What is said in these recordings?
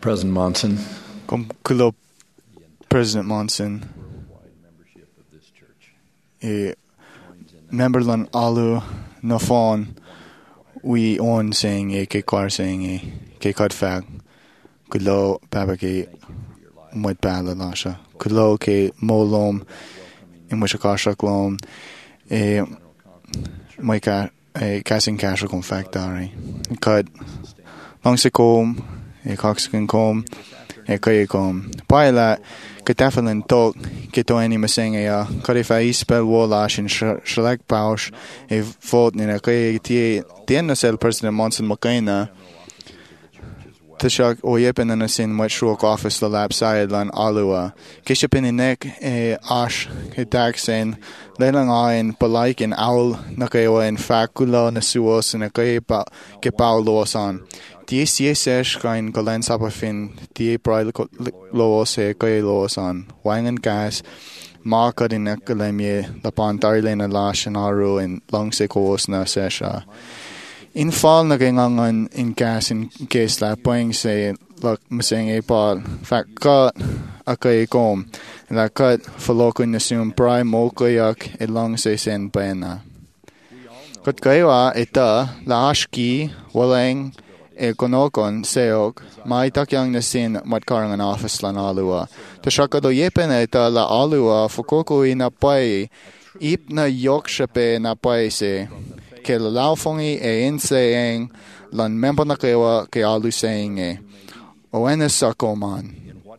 President Monson, Kulo President Monson, member lan alu na phone we on saying ke kwar saying ke cod fag kulo baba ke moed bala lasha kulo ke molom in which a kasha klom my ka casting cash con factory cod long se com coxkin com kay com paila Ketafalin talk kito any masing cod if I spell wallash in shalak paush a vote in a kay tien sel President Monson Makaina Tashak o yepen and a sin which rock office the lab side lan alua kishapin in neck ash kitaxin lelang ain palaik in owl nakayo in facula nasuos in a kay ke paulos on DCSS kain kolen sapafin die brail loos e kay loos on wangan gas market in ecolemie la pantarlena lash and aru in long sekos na sesha in fall nagangan in gas in case la poing say look missing a ball fact cut akay kom la cut folokun assume prime mokayak e long se sen bena kat kaywa eta la ashki walang e konokon seok mai takyang na sin matkarang an office lan alua to shakado yepen eta la alua fokoko ina pai ip na yokshape na pai se ke la laufongi e inseeng lan member na kewa ke alu saying o ena sakoman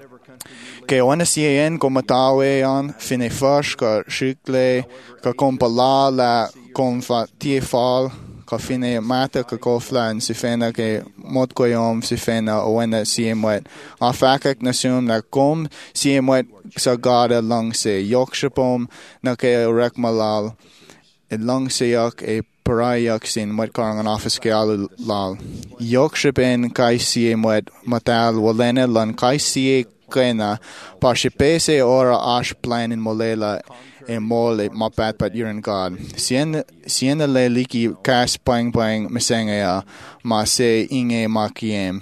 ke o ena sien ko matawe an fine fash ka shikle ka kompala la konfa tiefal ka fine mata ka koflan si fena ke mot koyom si fena o ena siemwet a fakak na sum na kom siemwet sa gada lang se yokshapom na ke rekmalal e lang se yak e parayak sin mwet karang an office ke alu lal yokshapen kai siemwet matal walena lan kai sie kena pa shipese ora ash plan in molela e mole mapat pat yuran god sien le liki kas pang pang mesengaya ma se inge makiem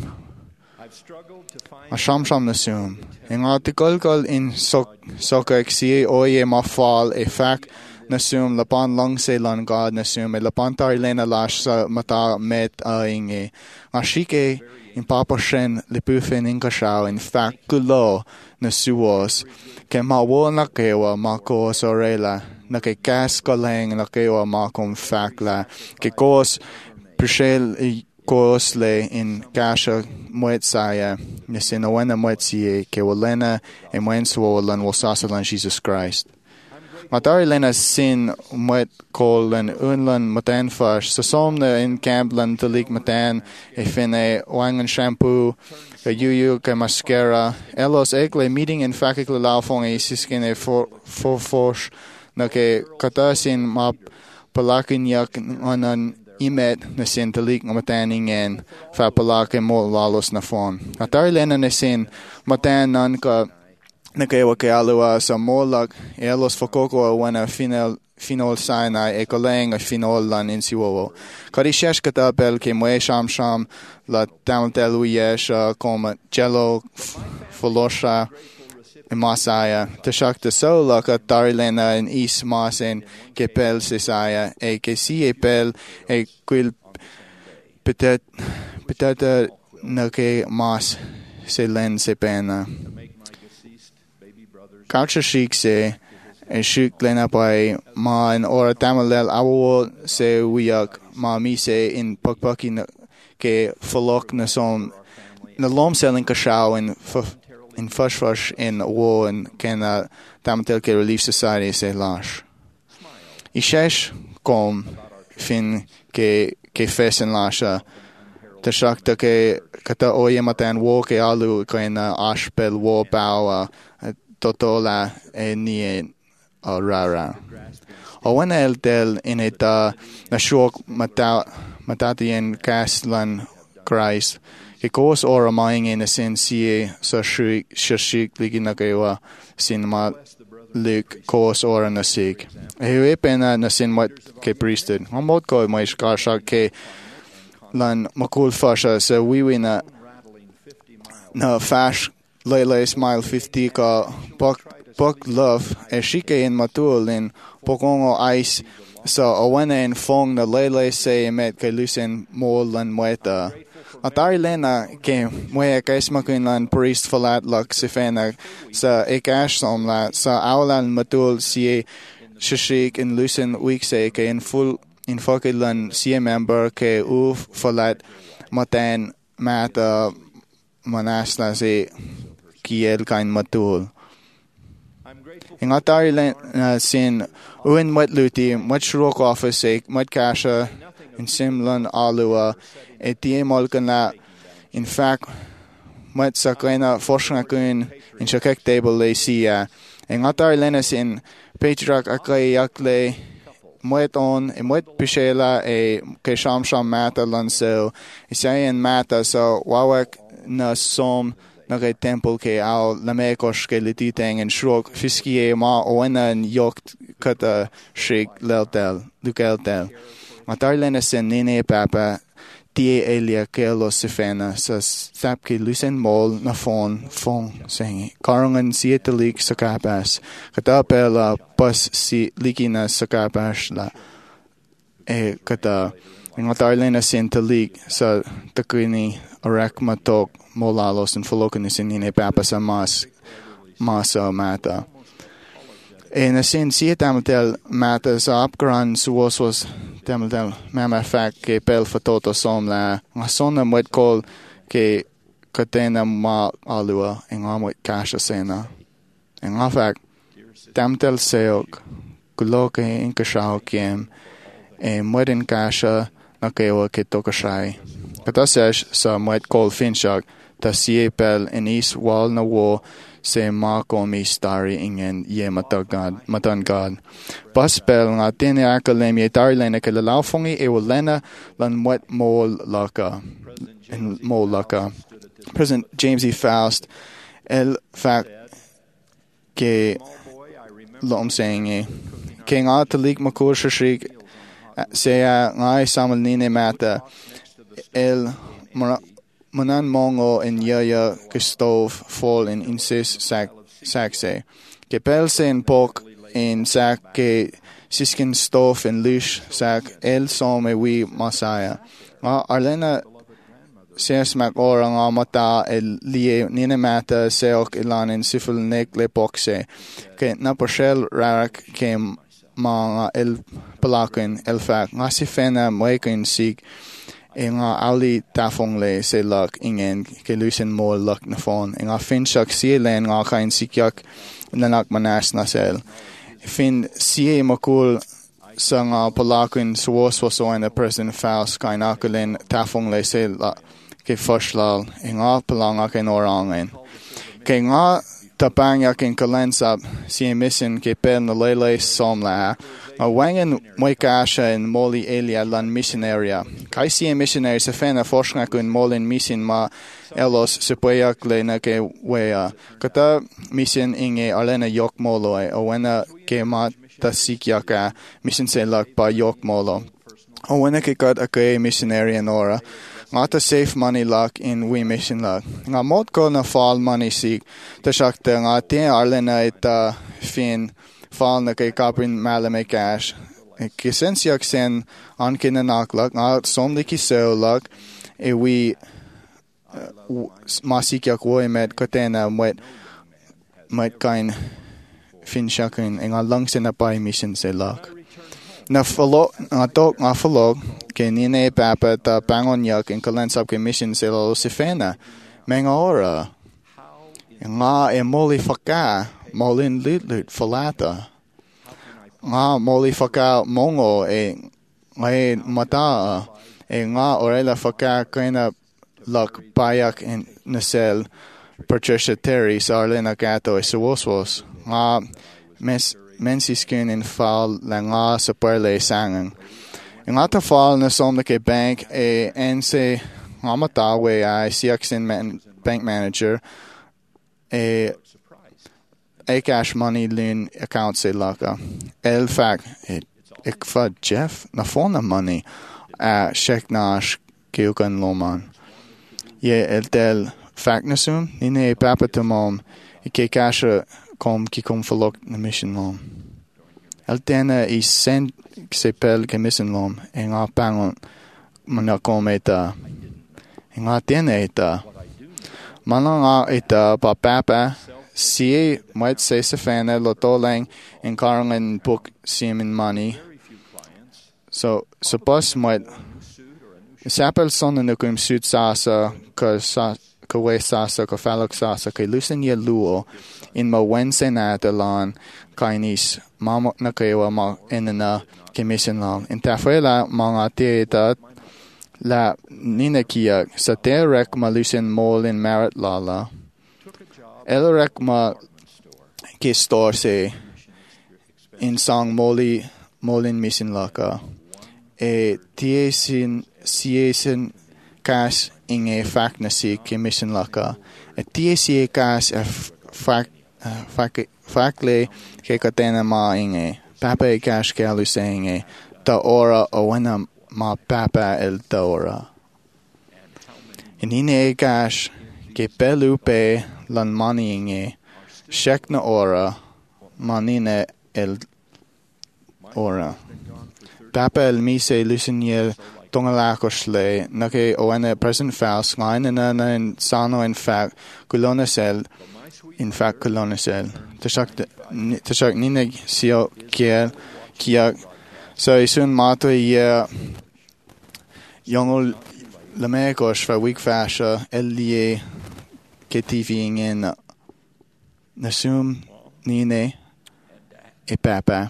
a sham nasum en article kol in soka xie oye ma fall e fak nasum lapan long se lan god nasum e lapan tar lena lash sa mata met a inge ashike in papa shen le pufen in kashao in fact kulo na suos ke ma wo na kewa ma ko sorela na ke kas koleng na kewa ma kom fakla ke kos prishel kos le in kasha moet saya ne sinowena moet sie ke wolena e moen swolan wo sasalan Jesus Christ Matari lena sin met kolen unlan matan fash so somna in camplan talik matan e fine wangan shampoo a yuyu ke mascara elos ekle meeting in fakikle laufong e siskin e for fosh na ke katasin map palakin yak anan imet na sin talik mataning en fa palake mo lalos na fon Matari lena ne sin matan nan ka Nakawa ke alua sa molak elos fokoko wana final sana e koleng a final lan in siwowo. Kari shesh kata bel ke moe sham la tamantel uyesh koma jello folosha e masaya. Tashak te sola ka tarilena in is masen ke pel sisaya e ke si e pel e quil petet na ke mas se len se pena. Kaksha shik se e shik lena pai ma in ora tamalel awo se wiyak ma mi se in pakpaki na ke folok na som na lom selling kashao in fush in wo and kena tamatel ke relief society se lash ishesh kom fin ke fesen lasha tashakta ke kata oye matan wo ke alu kena ashpel wo bawa totola e nie rara o wana el del in eta na shok matatien kaslan Christ ke kos ora maing in a sin sie so shik ligina kewa sin ma lik kos ora na sig e pena na sin wat ke priesthood amot ko mai shkasha ke lan makul fasha so we wina na fash Lele Smile 50 ka Buck Love shike in matul in pokongo ice so awena in fong na Lele say met kay lusen molan mueta atari lena ke moya kais makinlan priest falat lak sifena sa ekash somla sa awlan matul si shishik in lusen week say ke in full in fokilan si member ke uf falat matan mata manasla si kiel kain matul in atari sin uin mat luti mat shrok office sake mat kasha in simlan alua etiemol kana in fact mat sakena forsknakun in shakek table lesia in atari sin patriarch akai yakle mat on mat pishela ke sham mata lanso isayan mata so wawak na som na kay temple ke ao lamekos ke lititeng en shrok fiskie ma oena en yokt kata shik leltel lukeltel matarlena sen nene papa tie elia ke lo sifena sa sap ke lusen mol na fon sengi karangan sietalik sa kapas kata pela pas si likina sa kapas la kata matarlena sen talik sa takini arak matok molalos and folocanis in papa sa masa mata. En sin si tamatel mata sa upgran suosos tamatel mama fact ke pel fatoto som la ngasona mwet kol ke katena ma alua en amwet kasha sena. En fact tamatel seok kuloke in kashao kiem en mwet in kasha na kewa ke tokashai. Katasesh sa mwet kol finshak ta siepel en is wal na wo se mako mi stari ingen ye matan god paspel nga tene akalem ye tarlene ke laufongi e wolena lan mwet mol laka President James E. Faust el fact ke lom saying ke nga talik makur shik se ngai samal nine mata el manan mongo en yaya kistov fall in insis sakse ke pelse en pok en sak ke siskin stov en lish sak el some we masaya arlena ses mak orang mata el lie nina mata seok ilan en siful nek le pokse ke na porshel rarak ke mga el palakin el fak ngasifena moekin sig nga ali tafong le se lak ingen ke lusen mo lak na fon nga finshak sielen nga kain sikyak nanak manas na sel fin sie makul sa nga palakin suos waso na President Faust kain akulen tafong le se lak ke fashlal nga palanga ken orangen ke nga tapang yakin kalensap si mission ke pen na lele somla a wangen moikasha en moli elia lan missionaria kai si missionary sa fena forskna kun molin mission ma elos sepoyak le na ke wea kata mission inge alena yok molo o wena ke ma tasikyaka mission se lak pa yok molo o wena ke kat ake missionary nora ngata safe money luck in we mission luck nga mod ko na fall money sig ta shakta nga te arlena ita fin fall na kay kapin malame cash kisensyak sen an kinanak luck nga somli kiso luck e we masikyak wo met kotena met kain fin shakin nga langsen na pa mission se luck na follow nga follow ke nine papa ta pangon yak in kalensap ke mission se lo sifena menga ora nga moli faka molin lut falata nga moli faka mongo ngai mata nga orela faka kaina lak payak in nasel Patricia Terry sarlena kato suoswos nga mensiskin in fall la nga sa perle sangang in ata fall na som ke bank ense nga matawe ay siaksin bank manager cash money lin account se laka el fact ikfa Jeff na phone money check nash keukan loman ye el tel fact na sum, nina e papa to mom, e ke kasha kom ki kom falok na mission lom. El tena I sen se pel ke mission lom, e nga pangon mana kom eta. E nga tena eta. Mana nga eta pa papa, si might say se fana lo tolang en karangan book simin money. So suppose might sapel son na kum suit sasa ka we sasa ka falok sasa ka lusen ye luo in ma wense na talan kainis mama na kayo ma enna commission long in tafuela mga teeta la nina kia sa terek ma lusen mol in marat lala elrek ma ke store se in song molin mission laka e tiesin siesin kas inge fact na si commission laka e tiesie kas fact le ke katena ma inge papa e kas ke alu saying ta ora o wena ma papa el ta ora inine e kas ke pelu pe lan mani inge shek na ora manine el ora papa el mise lusinye tongalakosle nake oene present faus ngain na in sano in fact kulonesel in fact kulonesel tashak nine sio kia so isun mato ye yongol lamekos fa week fasha elie ketiving in nasum nine e papa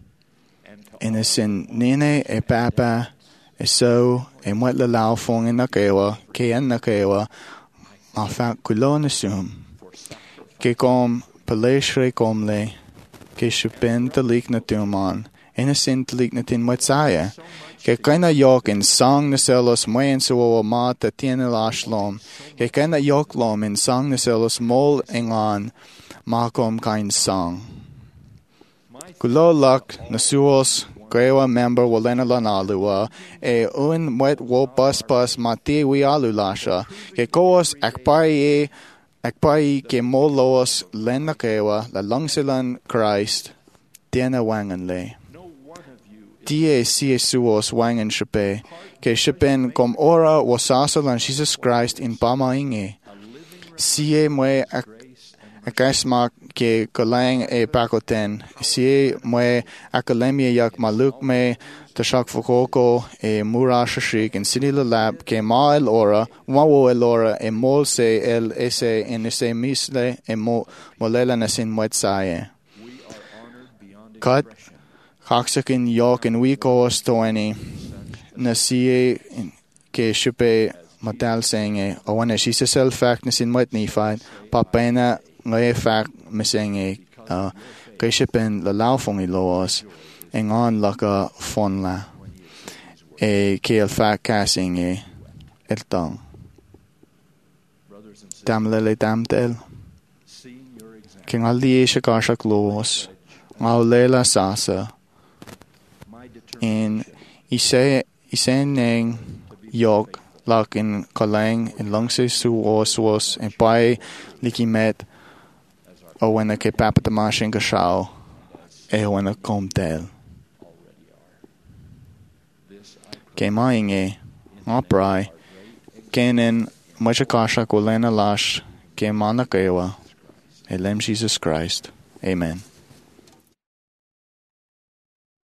innocent nine e papa e so e mwet la lao fong in nakewa ke en nakewa ma fa kulon asum ke kom paleshre komle ke shupen talik na tuman innocent talik na tin mwetsaya ke kaina yok in song na selos mwen so ma ta tiene lashlom ke kaina yok lom in song na selos mol engan ma kom kain song kulo lak na suos Grewa member walena lanalua e un mwet wo pas mati wi alulasha ke koos akpai ke molos lena kewa la longsilan Christ tiena wangan le tie si suos wangan shepe ke shepen kom ora wasasalan Jesus Christ in pamainge sie mwe akasmak ke kolang e pakoten si mwe akalemia yak maluk me tashak fokoko e murashashik in sinila lab ke ma el ora wawo el ora e mol se el ese in ese misle e molela na sin mwetsaye kat kaksakin yok in wiko stoini na siye ke shupe matal senge o wana shi se self fact na sin mwet nifad papena ngay fact missing kay shipen la laufong iloos engon laka fon la e kiel fact casting el tong tamlele tamtel king aldi shakashak loos ngaulela sasa in iseneng yok lakin kalang in langse suos en pai likimet o when ke papa tamashin ka shao e when kom tel ke mainge oprai kenen machakasha kolena lash ke manakewa elem Jesus Christ amen.